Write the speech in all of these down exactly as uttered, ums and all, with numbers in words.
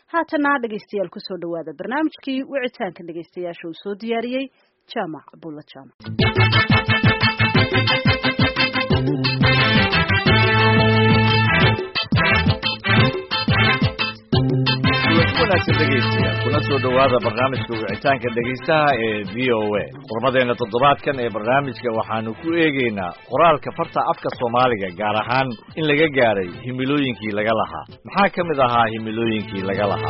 haatana dhegeystayaal ku soo dhawaada barnaamijkii wicitaanka dhegeystayaasha uu soo diyaariyay Jaamac Abdulla Jaamac. kuna soo dhawaada barnaamijka wicitaanka dhegeystaha ee V O A. Qormadeena toddobaadkan ee barnaamijka waxaanu ku eegaynaa qoraalka farta afka Soomaaliga gaar ahaan in laga gaaray himilooyinkii laga lahaa. Maxaa ka mid ahaa himilooyinkii laga lahaa?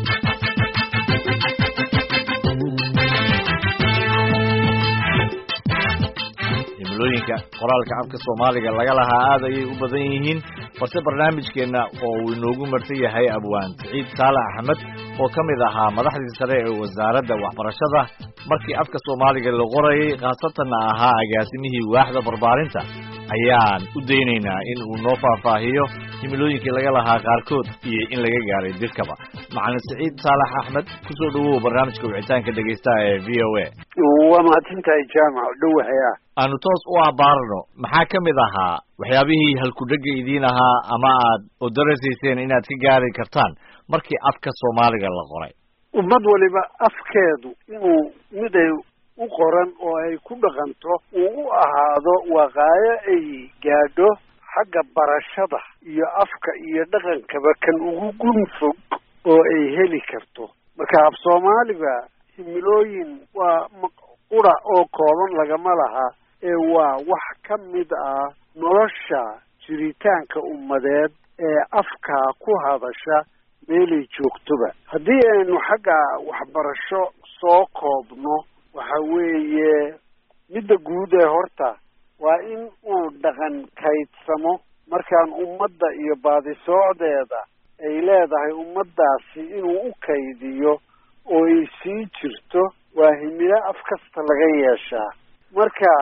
himilooyinka qoraalka afka Soomaaliga laga lahaa aad ayay u badan yihiin, balse barnaamijkeena oo uu inoogu martay yahay Abwaan Saciid Saalax Axmed oo ka mid ahaa madaxdii sare ee wasaaradda waxbarashada markii afka Soomaaliga la qorayay, khaasatan ahaa agaasimihii waaxda barbaarinta, ayaan u daynaynaa in uu noo faahfaahiyo himilooyinkii laga lahaa qaarkood iyo in laga gaaray dirkaba. Macallin Saciid Saalax Axmed, ku soo dhawow barnaamijka wicitaanka dhegeystaha ee V O A. waa mahadsantahay Jaamac, dhowahaya aanu toos u abaarno maxaa ka mid ahaa waxyaabihii halkudhega idiin ahaa ama aad u darasayseen inaad ka gaari kartaan markii afka Soomaaliga la qoray? ummad waliba afkeedu inuu mid ay u qoran oo ay ku dhaqanto uu u ahaado waqaayo ay gaadho xagga barashada iyo afka iyo dhaqankaba kan ugu gunfog oo ay heli karto. marka af Soomaaliga himilooyin waa qura oo kooban lagama laha ee waa wax ka mid ah nolosha jiritaanka ummadeed ee afka ku hadasha meelay joogtoba. haddii aynu xagga waxbarasho soo koobno, waxa weeye midda guud ee horta waa in uu dhaqan kaydsamo markaan ummadda iyo baadisoocdeeda ay leedahay ummaddaasi inuu u kaydiyo oo ay sii jirto. waa himilo af kasta laga yeeshaa. marka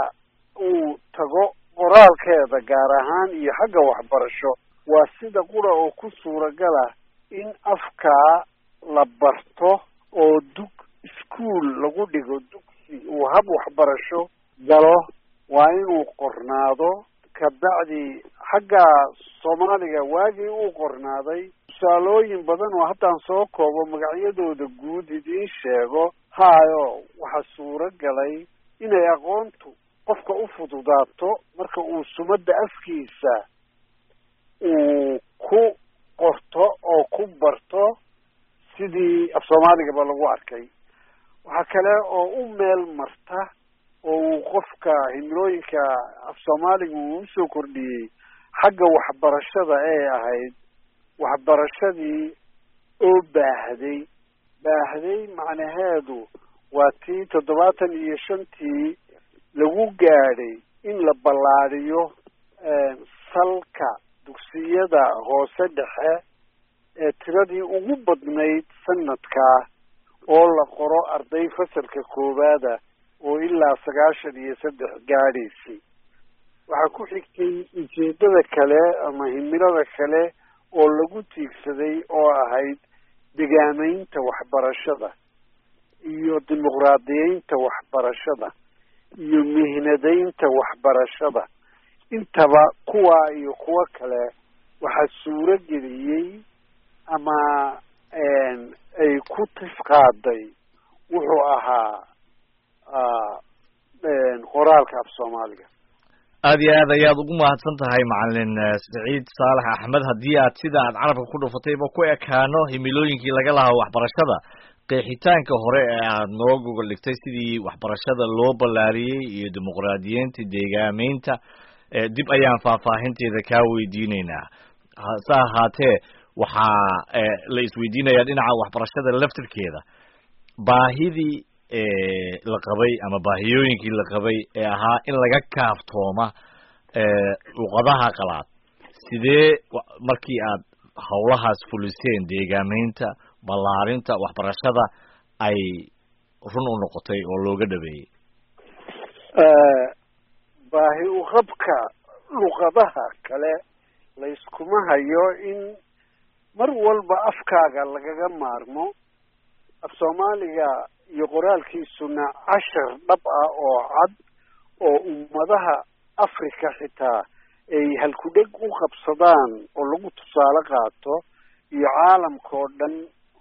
uu tago qoraalkeeda gaar ahaan iyo xagga waxbarasho, waa sida qura oo ku suuragala in afkaa la barto oo dug iskuul lagu dhigo, dugsi uu hab waxbarasho galo, waa inuu qornaado. kabacdi xagga Soomaaliga waagii uu qornaaday, tusaalooyin badan oo haddaan soo koobo magacyadooda guud idiin sheego hayo waxaa suuro galay inay aqoontu qofka u fududaato marka uu sumadda afkiisa uu ku qorto oo ku barto sidii af Soomaaligaba lagu arkay. waxaa kale oo u meel marta oo uu qofka himilooyinka af Soomaaliga uu usoo kordhiyey xagga waxbarashada ee ahayd waxbarashadii oo baahday baahday macnaheedu waa tii toddobaatan iyo shantii lagu gaadhay in la ballaadhiyo salka dugsiyada hoose dhexe ee tiradii ugu badnayd sanadkaa oo la qoro arday fasalka koowaada oo ilaa sagaashan iyo saddex gaadhaysay. waxaa ku xigtay ujeedada kale ama himilada kale oo lagu tiigsaday oo ahayd degaamaynta waxbarashada iyo dimuqraadiyeynta waxbarashada iyo mihnadaynta waxbarashada. intaba kuwa iyo kuwo kale waxaa suuro geliyey ama ay ku tisqaaday wuxuu ahaa qoraalka af Soomaaliga. aad iyo aad ayaad ugu mahadsan tahay Macallin Saciid Saalax Axmed. haddii aad sida aad carabka ku dhufatayba ku ekaano himilooyinkii laga lahaa waxbarashada, qeexitaanka hore ee aad noo gogol dhigtay sidii waxbarashada loo ballaariyey iyo dimuqraadiyeynta deegaamaynta, dib ayaan faahfaahinteeda kaa weydiinaynaa. hase ahaatee waxaa la isweydiinayaa dhinaca waxbarashada laftirkeeda, baahidii la qabay ama baahiyooyinkii la qabay ee ahaa in laga kaaftooma luqadaha qalaad. sidee markii aad howlahaas fuliseen deegaamaynta ballaarinta waxbarashada ay run u noqotay oo looga dhabeeyey? baahi u qabka luqadaha kale la iskuma hayo in mar walba afkaaga lagaga maarmo. af Soomaaliga iyo qoraalkiisuna cashar dhab ah oo cad oo ummadaha Afrika xitaa ay halkudheg u qabsadaan oo lagu tusaale qaato iyo caalamka oo dhan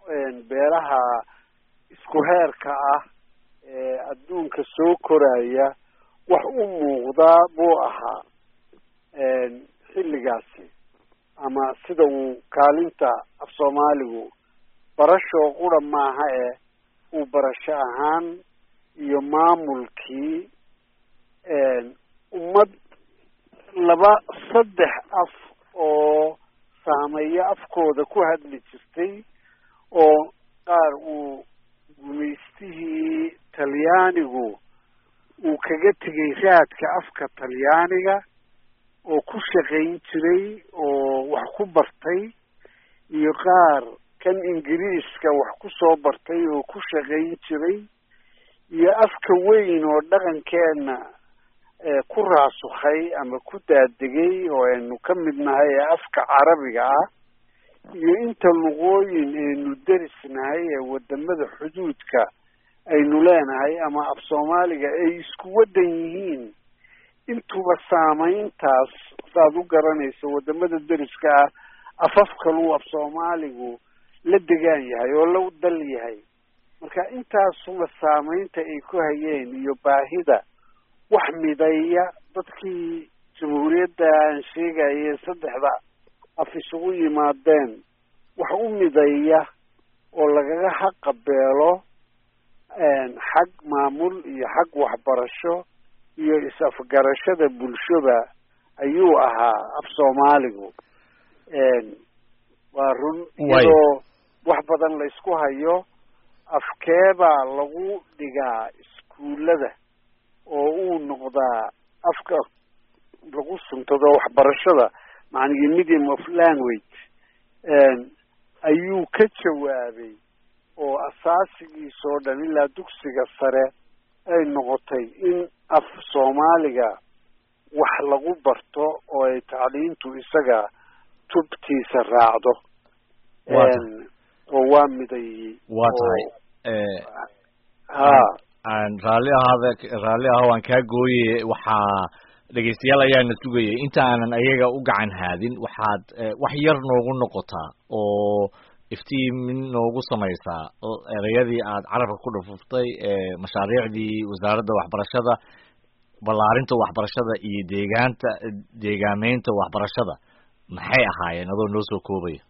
beelaha isku heerka ah ee adduunka soo koraya wax u muuqdaa buu ahaa xilligaasi, ama sida uu kaalinta af soomaaligu barashoo qura maaha ee uu barasho ahaan iyo maamulkii ummad laba saddex af oo saameeyo afkooda ku hadli jirtay, oo qaar uu gumaystihii talyaanigu uu kaga tegay raadka afka talyaaniga oo ku shaqayn jiray oo wax ku bartay, iyo qaar kan ingiriiska wax ku soo bartay oo ku shaqayn jiray, iyo afka weyn oo dhaqankeena ku raasukhay ama ku daadegay oo aynu ka mid nahay ee afka carabiga ah, iyo inta luqooyin aynu derisnahay ee wadamada xuduudka aynu leenahay ama af soomaaliga ay isku wadan yihiin, intuba saamayntaas saad u garanayso wadamada deriska ah afaf kaluu af soomaaligu la degaan yahay oo la dal yahay. marka intaasuba saamaynta ay ku hayeen iyo baahida wax mideeya dadkii jamhuuriyadda aan sheegaye saddexda af isugu yimaadeen, wax u mideeya oo lagaga haqabeelo xag maamul iyo xag waxbarasho iyo is-afgarashada bulshada ayuu ahaa af soomaaligu. waa run iyadoo wax badan la isku hayo, afkeebaa lagu dhigaa iskuullada oo uu noqdaa afka lagu suntado waxbarashada, macnihii medium of language ayuu ka jawaabay oo asaasigiisa oo dhan ilaa dugsiga sare ay noqotay in af soomaaliga wax lagu barto oo ay tacliintu isaga tubtiisa raacdo. oo waa midayey waa tahay ha aan raalli ahaada raalli ah waan kaa gooye. waxaa dhegeystayaal ayaana sugayay inta aanan ayaga u gacan haadin, waxaad wax yar noogu noqotaa oo iftiimin noogu samaysaa ereyadii aad carabka ku dhufuftay ee mashaariicdii wasaaradda waxbarashada, ballaarinta waxbarashada iyo deegaanta deegaameynta waxbarashada maxay ahaayeen adoo noo soo koobaya?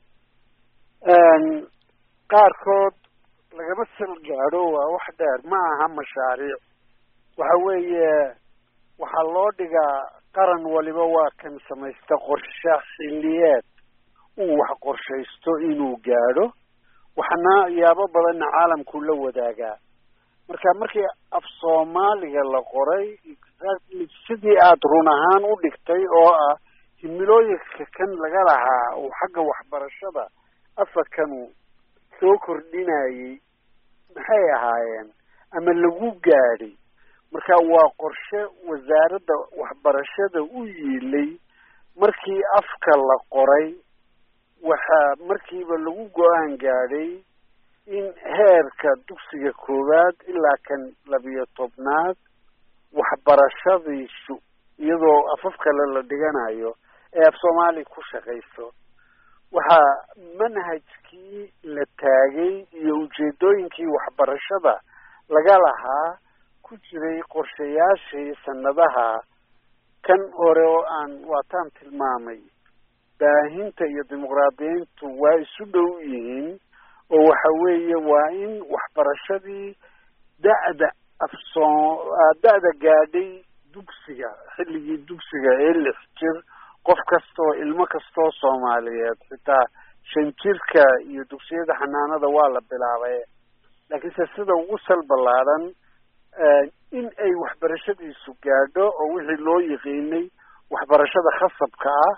qaarkood lagama sal gaadho, waa wax dheer, ma aha mashaariic. waxa weeye waxaa loo dhigaa qaran waliba waa kan samaysta qorshe xilliyeed uu wax qorshaysto inuu gaadho, waxna yaabo badanna caalamku la wadaagaa. marka markii af soomaaliga la qoray sidii aad run ahaan u dhigtay oo ah himilooyinka kan laga lahaa oo xagga waxbarashada afakanu soo kordhinayay maxay ahaayeen ama lagu gaadhay. marka waa qorshe wasaaradda waxbarashada u yiilay. markii afka la qoray waxaa markiiba lagu go-aan gaadhay in heerka dugsiga koowaad ilaa kan labiyo tobnaad waxbarashadiisu iyadoo afaf kale la dhiganayo ee af soomaali ku shaqayso. waxaa manhajkii la taagay iyo ujeedooyinkii waxbarashada laga lahaa ku jiray qorshayaashii sanadaha kan hore oo aan waataan tilmaamay. baahinta iyo dimuqraadiyiintu waa isu dhow yihiin oo waxa weeye waa in waxbarashadii da'da afsoo da'da gaadhay dugsiga xilligii dugsiga ee lix jir qof kastoo ilmo kastoo soomaaliyeed xitaa shan jirka iyo dugsiyada xanaanada waa la bilaabay, laakiinse sida ugu sal ballaaran in ay waxbarashadiisu gaadho oo wixii loo yiqiinay waxbarashada khasabka ah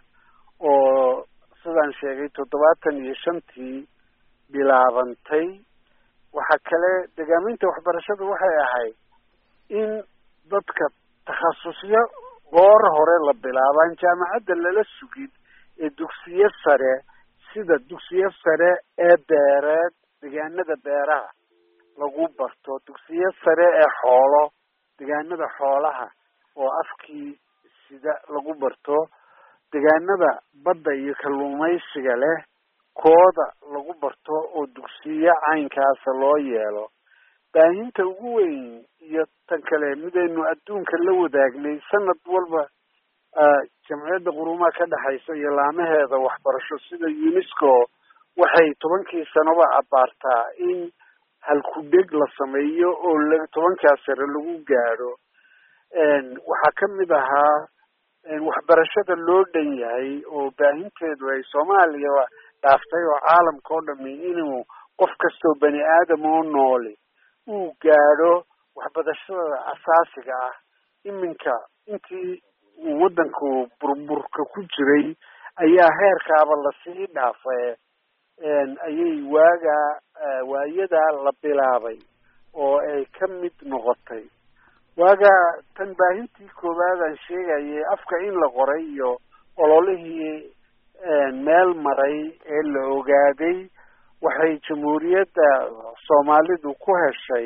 oo sidaan sheegay toddobaatan iyo shantii bilaabantay. waxaa kale degaaminta waxbarashadu waxay ahayd in dadka takhasusyo goor hore la bilaabaan jaamacadda lala sugin ee dugsiyo sare sida dugsiyo sare ee beereed deegaanada beeraha lagu barto, dugsiyo sare ee xoolo deegaanada xoolaha oo afkii sida lagu barto, deegaanada badda iyo kalluumaysiga leh afkooda lagu barto oo dugsiyo caynkaasa loo yeelo. baahinta ugu weyn iyo tan kale midaynu adduunka la wadaagnay sanad walba jamciyadda quruumaha ka dhexaysa iyo laamaheeda waxbarasho sida UNESCO waxay tobankii sanoba abaartaa in halku-dheg la sameeyo oo tobankaas sare lagu gaadho. waxaa ka mid ahaa waxbarashada loo dhan yahay oo baahinteedu ay Soomaaliya dhaaftay oo caalamka oo dhami inuu qof kastoo bani aadam oo nooli uu gaadho waxbarashada asaasiga ah. iminka intii waddanku burburka ku jiray ayaa heerkaaba lasii dhaafay ayay waaga waayada la bilaabay oo ay ka mid noqotay. waaga tan baahintii koowaad aan sheegayay afka in la qoray iyo ololihii meel maray ee la ogaaday waxay jamhuuriyadda Soomaalidu ku heshay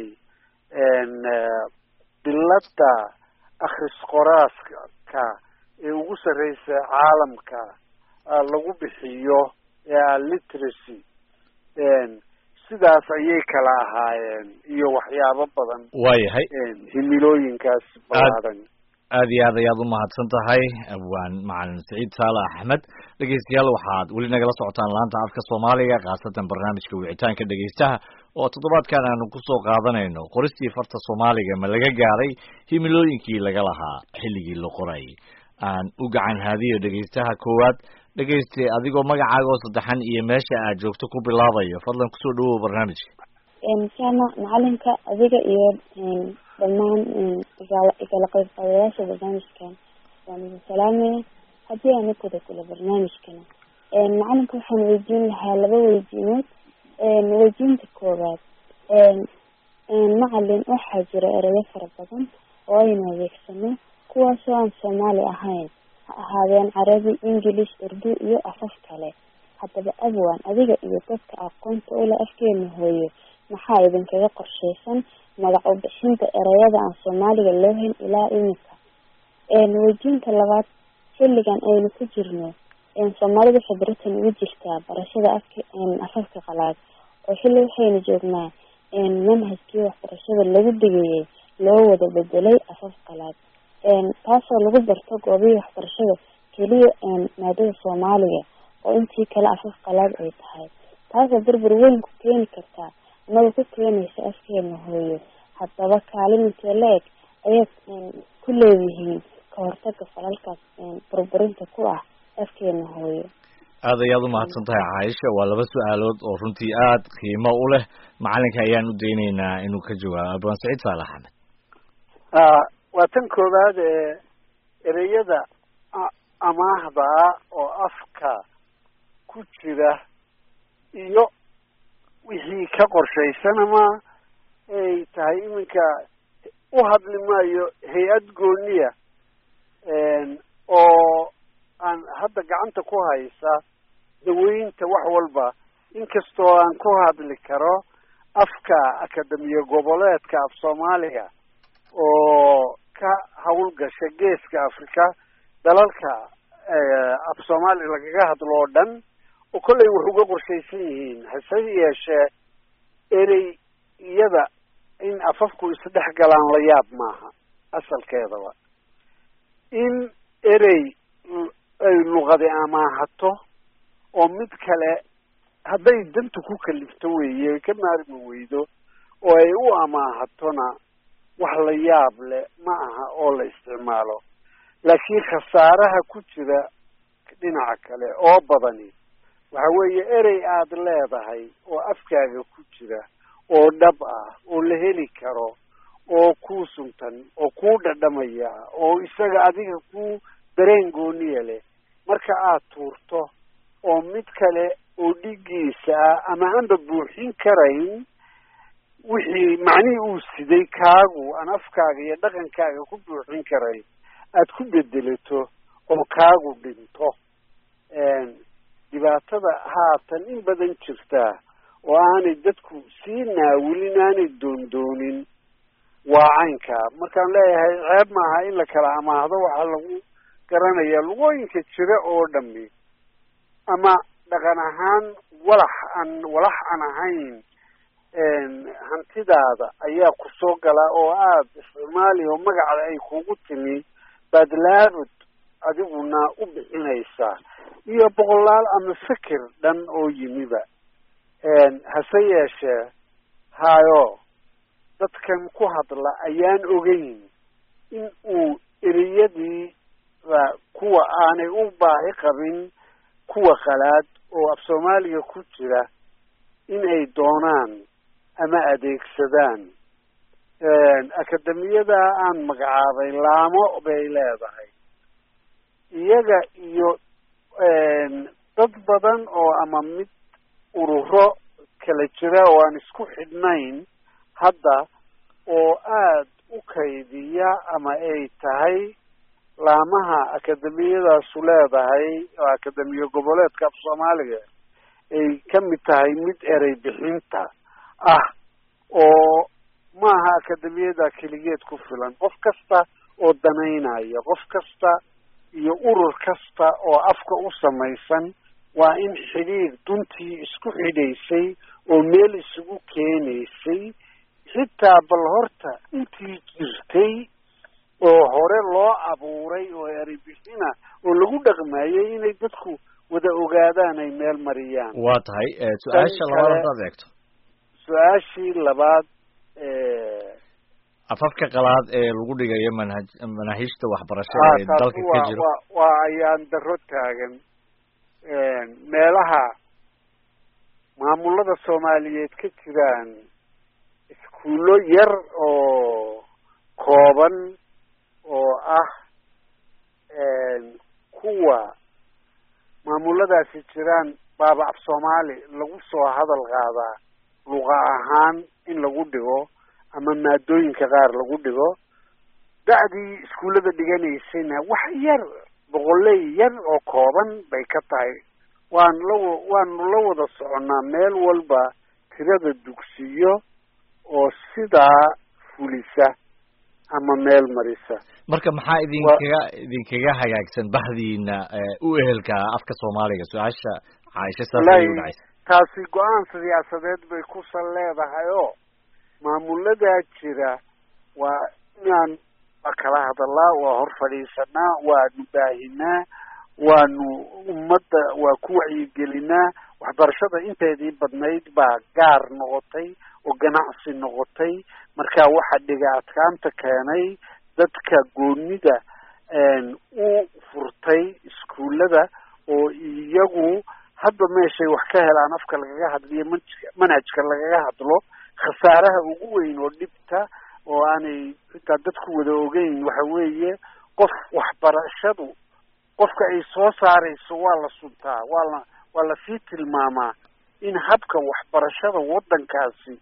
bilada akhris qoraaska ee ugu sarreysa caalamka lagu bixiyo ee literacy. sidaas ayay kala ahaayeen iyo waxyaabo badan. waayahay himilooyinkaas ballaaran. aad iyo aad ayaad u mahadsan tahay abwaan macalin Saciid Saalax Axmed. dhegeystayaal waxaad weli nagala socotaan laanta afka Soomaaliga khaasatan barnaamijka wicitaanka dhegeystaha oo toddobaadkan aanu ku soo qaadanayno qoristii farta Soomaaliga ma laga gaaray himilooyinkii laga lahaa xilligii la qoray. aan u gacan haadiyo dhegeystaha koowaad. dhegeyste adigoo magacaaga oo saddexan iyo meesha aad joogto ku bilaabayo fadlan kusoo dhawow barnaamijka. inshaalla macalinka adiga iyo dhammaan igala qaybqaadayaasha barnaamijkan waan idin salaamaya. haddii aan ukuda kula barnaamijkana macalinka waxaan weydiin lahaa laba weydiinood. weydiinta koowaad macalin waxaa jira erayo fara badan oo aynu adeegsano kuwaasoo aan Soomaali ahayn, ha ahaadeen Carabi, English, Urdu iyo afaf kale. haddaba abwaan adiga iyo dadka aqoonta u leh afkeena hooyo maxaa idinkaga qorshaysan magac u bixinta erayada aan Soomaaliga loo hayn ilaa iminka? weydiinta labaad, xilligan aynu ku jirno Soomaalida khibratan ugu jirtaa barashada afka afafka qalaad oo xilli waxaynu joognaa manhajkii waxbarashada lagu digayay loo wada bedelay afaf qalaad taasoo lagu barto goobihii waxbarashada keliya maadada Soomaaliga oo intii kale afaf qalaad ay tahay. taasoo burbur weyn ku keeni kartaa amaba ku keenaysa afkeena hooyo. haddaba kaalinta leeg ayaad ku leeyihiin ka hortagga falalkaas burburinta ku ah afkeena hooyo. aad ayaad u mahadsan tahay Caaisha. waa laba su-aalood oo runtii aad qiimo u leh. macalinka ayaan u daynaynaa inuu ka jawaabo. abwaan Saciid Saalax Axmed. waa tan koowaad ee ereyada amaahda oo afka ku jira iyo wixii ka qorshaysan ama ay tahay iminka u hadli maayo hay-ad gooniya oo aan hadda gacanta ku haysa daweynta wax walba, inkastoo aan ku hadli karo afka akademiya goboleedka af Soomaaliga oo ka hawlgasha geeska Afrika dalalka af Soomaali lagaga hadlo oo dhan oo kolley wax uga qorshaysan yihiin. hase yeeshee erey iyada in afafku isdhex galaan la yaab maaha asalkeedaba. in erey ay luqadi amaahato oo mid kale hadday dantu ku kalifto weeye ka maarmi weydo oo ay u amaahatona wax la yaab leh ma aha oo la isticmaalo. laakiin khasaaraha ku jira dhinaca kale oo badani waxa weeye erey aad leedahay oo afkaaga ku jira oo dhab ah oo la heli karo oo ku suntan oo ku dhadhamaya oo isaga adiga ku dareen gooniya leh marka aad tuurto oo mid kale oo dhigiisa ama aanba buuxin karayn wixii macnihii uu siday kaagu aan afkaaga iyo dhaqankaaga ku buuxin karayn aad ku bedelato oo kaagu dhinto. dhibaatada haatan in badan jirtaa oo aanay dadku sii naawilin aanay doondoonin waa caynka. markaan leeyahay ceeb maaha in la kala amaahdo waxaa lagu garanaya lugooyinka jira oo dhami ama dhaqan ahaan walax aan walax aan ahayn hantidaada ayaa ku soo gala oo aada isticmaali oo magacda ay kugu timi baad laabud adiguna u bixinaysaa iyo boqolaal ama fikir dhan oo yimiba hase yeeshee hayo dadkan ku hadla ayaan ogeyn in uu ereyadii kuwa aanay u baahi qabin kuwa qalaad oo af soomaaliga ku jira in ay doonaan ama adeegsadaan akademiyada aan magacaabay laamo bay leedahay iyaga iyo dad badan oo ama mid ururo kala jira oo aan isku xidhnayn hadda oo aada u kaydiya ama ay tahay laamaha akademiyadaasu leedahay oo akademiya goboleedka af soomaaliga ay ka mid tahay mid erey bixinta ah oo maaha akademiyada keligeed ku filan qof kasta oo danaynaya qof kasta iyo urur kasta oo afka u samaysan waa in xidhiir duntii isku xidhaysay oo meel isugu keenaysay xitaa bal horta intii jirtay oo hore loo abuuray oo erey bixina oo lagu dhaqmayay inay dadku wada ogaadaan ay meel mariyaan waa tahay su-aasha labaad hadaad eegto su-aashii labaad afafka qalaad ee lagu dhigayo manhaj manaahiijta waxbarashada ee dalka ka jiro waa ayaan daro taagan meelaha maamulada soomaaliyeed ka jiraan iskuullo yar oo kooban oo ah kuwa maamuladaasi jiraan baaba af soomaali lagu soo hadal qaadaa luqa ahaan in lagu dhigo ama maadooyinka qaar lagu dhigo da'dii iskuullada dhiganaysayna wax yar boqoley yar oo kooban bay ka tahay waan la waanu la wada soconnaa meel walba tirada dugsiyo oo sidaa fulisa ama meel marisa marka maxaa idinkaga idinkaga hagaagsan bahdiina u ehelka afka soomaaliga su-aasha caaisha saasay u dhacaysa taasi go-aan siyaasadeed bay ku sal leedahay oo maamuladaa jira waa inaan waa kala hadalaa waa hor fadhiisanaa waanu baahinaa waanu ummadda waa ku wacyigelinaa waxbarashada inteedii badnayd baa gaar noqotay oo ganacsi noqotay marka waxa dhiga adkaanta keenay dadka goonida u furtay iskuullada oo iyagu hadda meeshay wax ka helaan afka lagaga hadliyo manhajka manhajka lagaga hadlo khasaaraha ugu weyn oo dhibta oo aanay xitaa dadku wada ogeyn waxa weeye qof waxbarashadu qofka ay soo saarayso waa la suntaa waa la waa lasii tilmaamaa in habka waxbarashada waddankaasi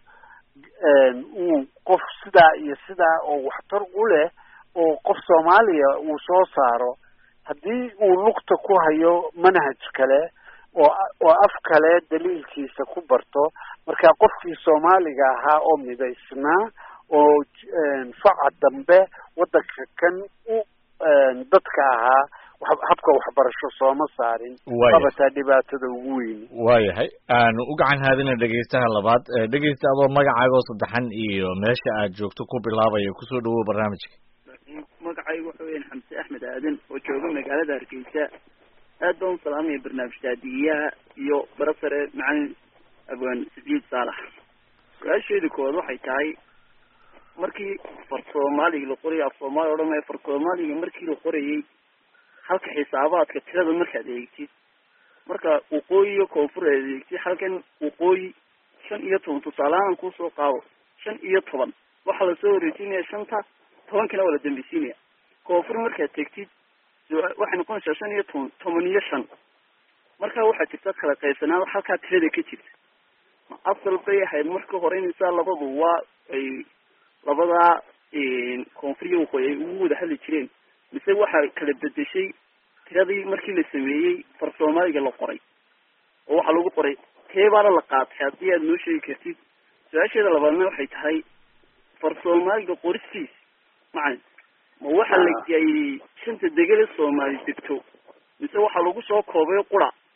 uu qof sidaa iyo sidaa oo waxtar u leh oo qof soomaaliya uu soo saaro haddii uu lugta ku hayo manhaj kale oo oo af kale daliilkiisa ku barto marka qofkii soomaaliga ahaa oo midaysnaa oo faca dambe waddanka kan u dadka ahaa habka waxbarasho sooma saarin qabataa dhibaatada ugu weyn waayahay aanu u gacan haadina dhegaystaha labaad dhegaysta adoo magacaaga oo saddexan iyo meesha aad joogto ku bilaabaya kusoo dhawow barnaamijka magacaygu waxa weeyaan xamse axmed aadan oo jooga magaalada hargeysa aad baan u salaamaya barnaamij taadiyaha iyo barasare macalin abwaan sajiid saalax su-aasheeda koowaad waxay tahay markii far soomaaliga la qorayay af soomaaliya odhan maayo far soomaaliga markii la qorayay halka xisaabaadka tirada markaad eegtid marka waqooyi iyo koonfur aad eegtid halkan waqooyi shan iyo toban tusaalahaan kuusoo qaado shan iyo toban waxaa lasoo wareejinaya shanta tobankana waa la dambisiinaya koonfur markaad tegtid waxay noqonaysaa shan iyo toban toban iyo shan marka waxaa jirta kala qaybsanaan halkaa tirada ka jirta ma asal bay ahayd marka hore inaysaa labadu waa ay labadaa koonfur iyo waqooyi ay ugu wada hadli jireen mise waxaa kala bedeshay tiradii markii la sameeyey far soomaaliga la qoray oo waxaa lagu qoray teebaana la qaatay haddii aad noo sheegi kartid su-aasheeda labaadna waxay tahay far soomaaliga qoristiis macalin ma waxa la geeyey shanta degele soomaali degto mise waxaa lagu soo koobay qura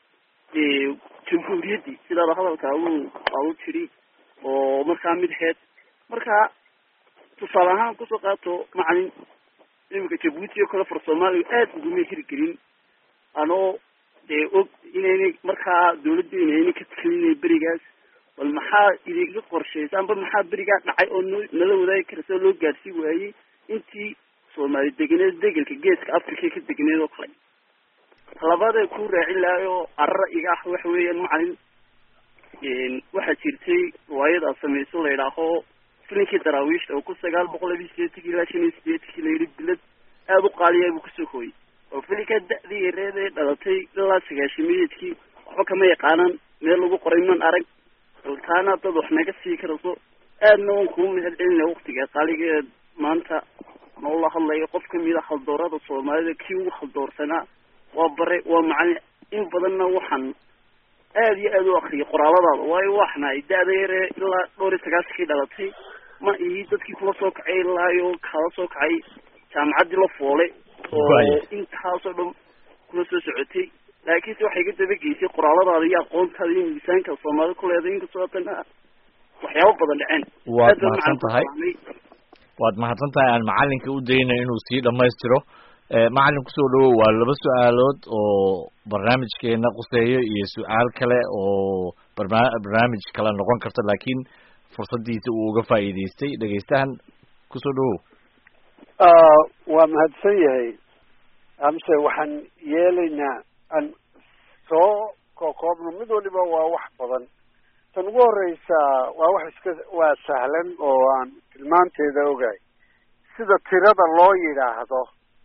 jamhuuriyaddii sidaada hadalka adu aadu tiri oo markaa mid heed markaa tusaale ahaan kusoo qaato macalin iminka jabuuti oo kale far soomaaliya aad uguma hirgelin anoo dee og inaynay markaa dawladda inaynay ka talinay berigaas bal maxaa idinka qorshaysa amba maxaa berigaa dhacay oo no nala wadaagi kara soo loo gaarsiin waayey intii soomaali deganeed degelka geeska africa ka degneed oo kale labada ku raacin lahay oo arara iga ah waxa weeyaan macalin waxaa jirtay riwaayada samayso la yidhaaho filinkii daraawiishta oo ku sagaal boqol labiyi sideetanki ilaa shan iyo sideetankii la yidhi bilad aada u qaaliya buu kusoo hooyey oo filinkaa da-dii yareed ee dhalatay ilaa sagaashimiyeedkii waxba kama yaqaanaan meel lagu qoray man arag taana dad wax naga sii karaso aadna waan kuu mahad celinaya waktiga qaaligeed maanta noola hadlayo qof kamida haldoorada soomaalida kii ugu haldoorsanaa waa bare waa macalin in badanna waxaan aada iyo aada u akriyay qoraaladaada waayo waxnaay da-da yaree ilaa dhowr iyo sagaasankii dhalatay ma ihi dadkii kula soo kacay ilaayo kala soo kacay jaamacaddii la foole oo intaasoo dhan kula soo socotay laakiinse waxay ka dabageysay qoraaladaada iyo aqoontaada iyo miisaanka soomaalida ku leeday inkastoo haddana waxyaabo badan dhaceen waad mahadsan tahay waad mahadsan tahay aan macalinka u daynay inuu sii dhamaystiro macalin kusoo dhawow waa laba su-aalood oo barnaamijkeena quseeyo iyo su-aal kale oo barna barnaamij kale noqon karta laakiin fursadiisa uu uga faa'iidaystay dhegaystahan kusoo dhawow waa mahadsan yahay amse waxaan yeelaynaa aan soo kokoobno mid waliba waa wax badan tan ugu horeysa waa wax iska waa sahlan oo aan tilmaanteeda ogahay sida tirada loo yidhaahdo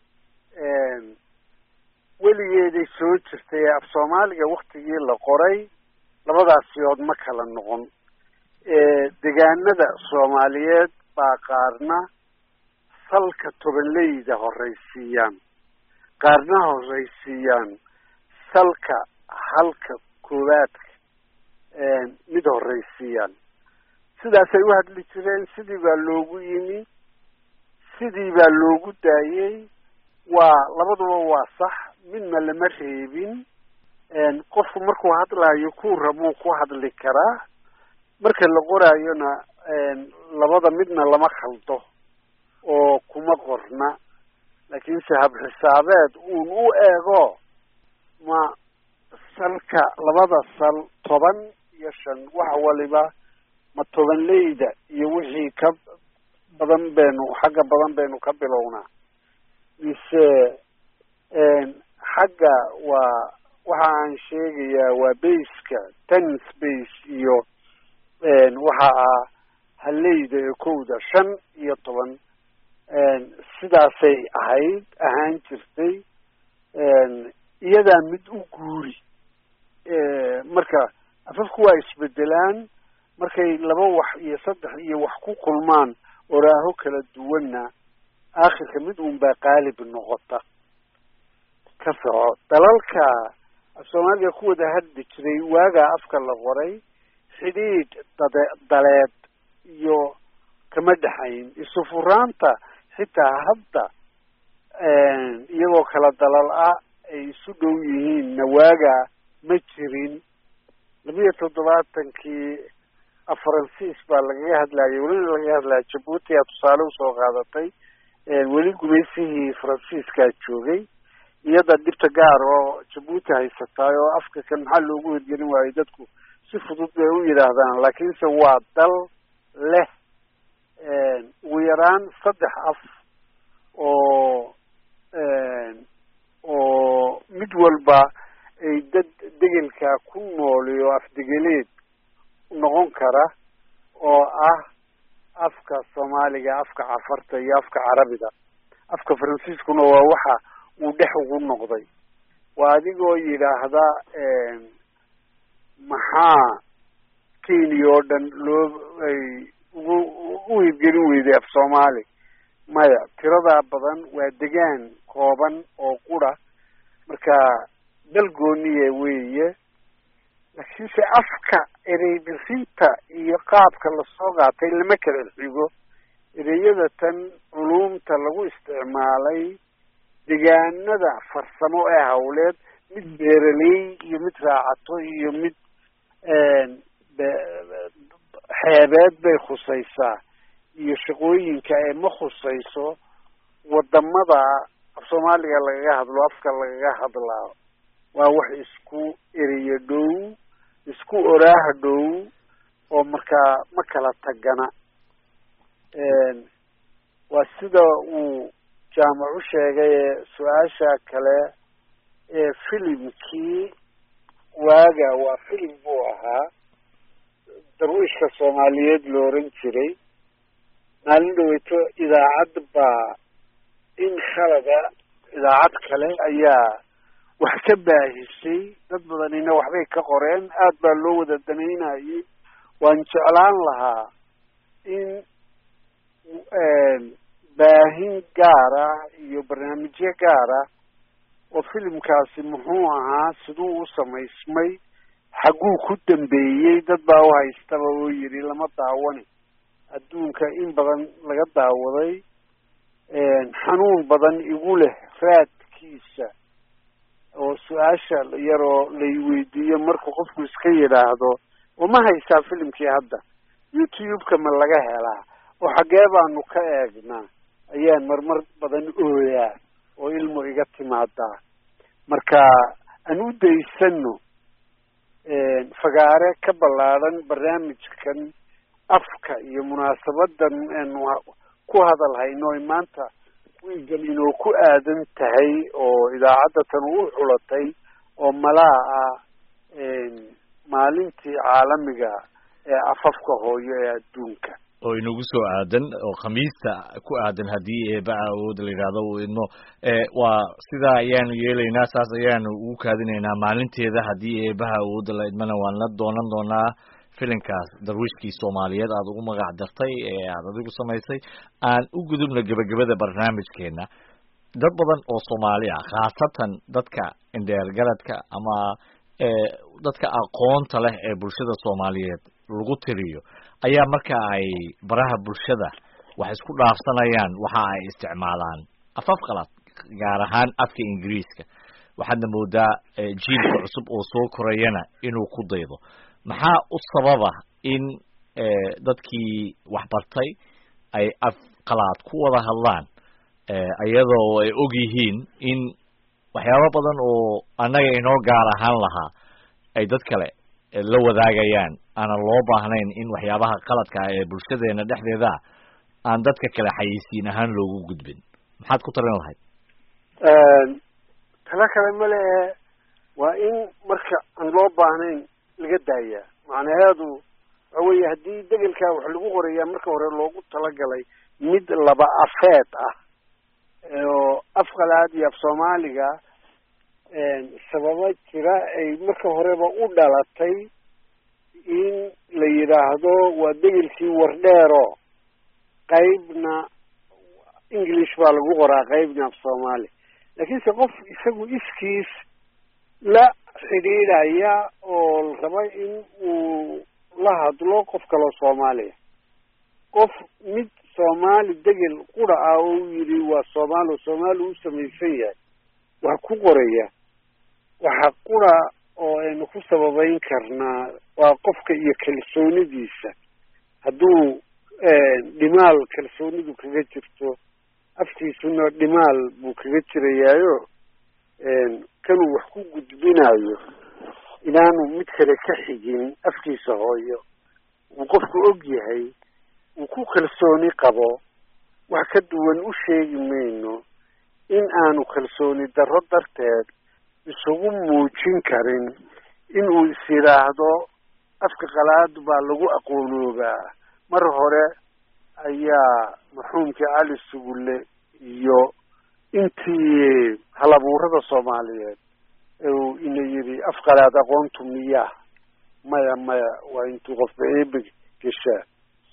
weligeeday soo jirtay af soomaaliga waktigii la qoray labadaas siyood ma kala noqon degaanada soomaaliyeed baa qaarna salka tobanleyda horeysiiyaan qaarna horeysiiyaan salka halka koowaadka mid horeysiiyaan sidaasay u hadli jireen sidii baa loogu yimi sidii baa loogu daayey waa labaduba waa sax midna lama reebin qofku markuu hadlaayo kuu rabuu ku hadli karaa marka la qoraayona labada midna lama khaldo oo kuma qorna laakiinse habxisaabeed uun u eego ma salka labada sal toban iyo shan wax waliba ma tobanleyda iyo wixii ka badan baynu xagga badan baynu ka bilownaa mise xagga waa waxa aan sheegayaa waa baska tennis base iyo waxa ah haleyda ee kowda shan iyo toban sidaasay ahayd ahaan jirtay iyadaa mid u guuri marka afafku waa isbedelaan markay laba wax iyo saddex iyo wax ku kulmaan oraaho kala duwanna aakhirka mid uun baa qaalib noqota ka soco dalalka af soomaaliga ku wada hadli jiray waagaa afka la qoray xidhiidh dade daleed iyo kama dhexayn isu furaanta xitaa hadda iyagoo kala dalal ah ay isu dhow yihiinna waagaa ma jirin labiyo toddobaatankii faransiis baa lagaga hadlayay welina lagaga hadlaya jabuuti aa tusaale usoo qaadatay weli gumaysihii faransiiskaa joogay iyada dhibta gaar oo jabuuti haysataay oo afka kan maxaa loogu hirgelin waayo dadku si fudud bay u yidhaahdaan laakiinse waa dal leh ugu yaraan saddex af oo oo mid walba ay dad degelkaa ku nooliyo afdegeleed noqon kara oo ah afka soomaaliga afka cafarta iyo afka carabiga afka faransiiskuna waa waxa uu dhex ugu noqday waa adigoo yidhaahda maxaa kenya oo dhan loo ay ugu u hirgelin weyday af soomaali maya tiradaa badan waa degaan kooban oo qura marka dal gooniye weeye laakiinse afka ereybisinta iyo qaabka lasoo qaatay lama kala xigo ereyada tan culuumta lagu isticmaalay degaanada farsamo ee hawleed mid beeraley iyo mid raacato iyo mid xeebeed bay khusaysaa iyo shaqooyinka ee ma khusayso wadamada af soomaaliga lagaga hadlo afka lagaga hadlaa waa wax isku ereyo dhow isku oraaha dhow oo markaa ma kala tagana waa sida uu jaamac u sheegay su-aasha kale ee filimkii waaga waa filim buu ahaa darwiishka soomaaliyeed la oran jiray maalin dhaweyto idaacad baa in khalada idaacad kale ayaa wax ka baahisay dad badanina waxbay ka qoreen aad baa loo wada danaynayay waan jeclaan lahaa in baahin gaar ah iyo barnaamijyo gaar ah oo filimkaasi muxuu ahaa siduu u samaysmay xagguu ku dambeeyey dad baa u haystaba oo yidhi lama daawani adduunka in badan laga daawaday xanuun badan igu leh raadkiisa oo su-aasha yaroo lay weydiiyo markuu qofku iska yidhaahdo oo ma haysaa filimkii hadda youtube-ka ma laga helaa oo xaggee baanu ka eegnaa ayaan marmar badan ooyaa oo ilmo iga timaadaa marka aan u daysano fagaare ka ballaadhan barnaamijkan afka iyo munaasabadan aanu ku hadal hayno ay maanta wiigan inoo ku aadan tahay oo idaacadda tan u xulatay oo malaa ah maalintii caalamiga ee afafka hooyo ee adduunka oo inagu soo aadan oo khamiista ku aadan haddii eeba awood la yidhaahdo uu idmo waa sidaa ayaanu yeelaynaa saas ayaanu ugu kaadinaynaa maalinteeda haddii eebaha awoodda la idmana waan la doonan doonaa filinkaas darwiishkii soomaaliyeed aada ugu magac dartay ee aada adigu samaysay aan u gudubno gebagabada barnaamijkeena dad badan oo soomaali ah khaasatan dadka indheergaradka ama dadka aqoonta leh ee bulshada soomaaliyeed lagu tiriyo ayaa marka ay baraha bulshada wax isku dhaafsanayaan waxa ay isticmaalaan afaf qalad gaar ahaan afka ingiriiska waxaadna moodaa jiilka cusub oo soo korayana inuu ku daydo maxaa u sababa in dadkii waxbartay ay af qalaad ku wada hadlaan iyadoo ay og yihiin in waxyaabo badan oo annaga inoo gaar ahaan lahaa ay dad kale la wadaagayaan aanan loo baahnayn in waxyaabaha qaladka ah ee bulshadeena dhexdeeda aan dadka kale xayeysiin ahaan loogu gudbin maxaad ku talin lahayd tala kale male waa in marka aan loo baahnayn laga daayaa macnaheedu waxa weeye haddii degelkaa wax lagu qorayaa marka hore loogu talagalay mid laba afeed ah oo af qalaad iyo af soomaaliga sababa jira ay marka horeba u dhalatay in la yidhaahdo waa degelkii wardheero qaybna english baa lagu qoraa qaybna af soomaali laakiinse qof isagu iskiis la xidhiidhaya oo raba in uu la hadlo qof kaloo soomaaliya qof mid soomaali degel qura ah oo u yidhi waa soomaali oo soomaali u samaysan yahay wax ku qoraya waxa qura oo aynu ku sababeyn karnaa waa qofka iyo kalsoonidiisa hadduu dhimaal kalsoonidu kaga jirto afkiisuna dhimaal buu kaga jirayaayo kanuu wax ku gudbinayo inaanu mid kale ka xigin afkiisa hooyo uu qofku og yahay uu ku kalsooni qabo wax ka duwan u sheegi mayno in aanu kalsooni darro darteed isugu muujin karin in uu is yidhaahdo afka qalaad baa lagu aqoonoobaa mar hore ayaa marxuumkii cali sugulle iyo intii halabuurada soomaaliyeed uu ina yidhi af qalaad aqoontu miyaa maya maya waa intuu qofba eebe geshaa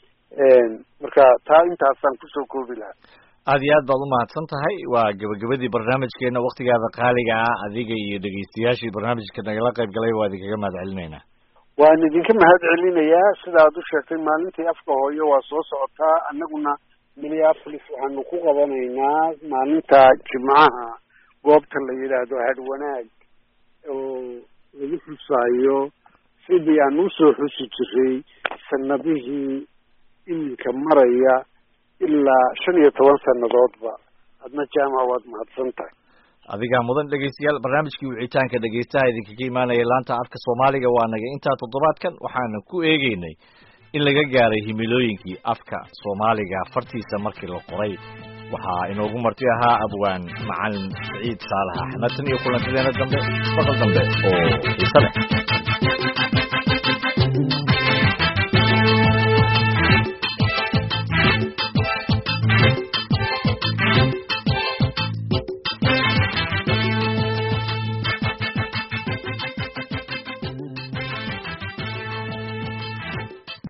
marka taa intaasaan kusoo koobi lahaa aad iyo aad baad umahadsan tahay waa gabagabadii barnaamijkeena waktigaada qaaliga ah adiga iyo dhegeystayaashii barnaamijka nagala qayb galay waa idinkaga mahad celinaynaa waan idinka mahad celinayaa sidaad u sheegtay maalintii afka hooyo waa soo socotaa annaguna minneapolis waxaanu ku qabanaynaa maalinta jimcaha goobta la yidhaahdo hadwanaag oo lagu xusaayo sidii aan usoo xusi jiray sanadihii iminka maraya ilaa shan iyo toban sannadoodba adna jaamac waad mahadsan tahay adigaa mudan dhegeystayaal barnaamijkii wicitaanka dhegeystaha idinkaga imaanaya laanta afka soomaaliga waa naga intaa toddobaadkan waxaana ku eegeynay in laga gaaray himilooyinkii afka soomaaliga fartiisa markii la qoray waxaa inoogu marti ahaa abwaan macalin Siciid Saalax Axmed tan iyo kulantadeena dambe baqal dambe oo xiiso leh